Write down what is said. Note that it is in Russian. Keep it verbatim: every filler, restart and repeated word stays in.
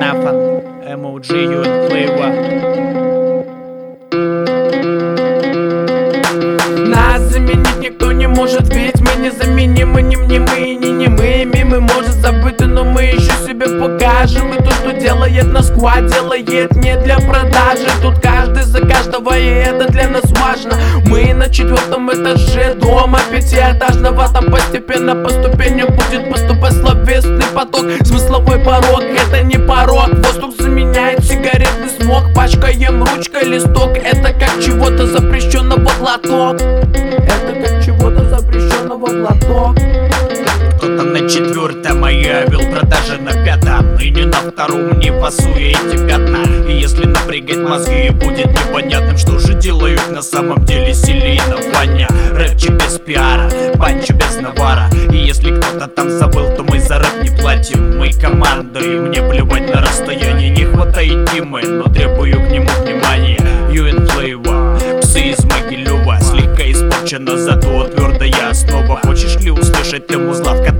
Нафан, эм о джи, ю эн Flavor. Нас заменить никто не может, ведь мы незаменимы, не мнимые, не немые. Мимы может забыты, но мы еще себе покажем. И то, что делает на сквад, делает не для продажи. Тут каждый за каждого, и это для нас важно. Мы на четвертом этаже дома пятиэтажного. Там постепенно по ступеням будет поступать словесный поток. Смысловой порог, это не порог. Воздух заменяет сигаретный смог. Пачкаем ручкой листок, это как чего-то запрещенного глоток. Это как чего-то запрещенного глоток. Кто-то на четвертом объявил продажи на пятом, и не на втором, не пасуя эти пятна. И если напрягать мозги, будет непонятным, что же делают на самом деле Селина, Ваня. Рэпчик без пиара, панчо без навара. И если кто-то там забыл, то мы за рэп не платим. Мы команда, и мне плевать на расстояние. Не хватает Димы, но требую к нему внимания. ю эн Flavor, псы из Могилева. Слегка испорчена, зато твердая основа. Хочешь ли услышать тему зла, в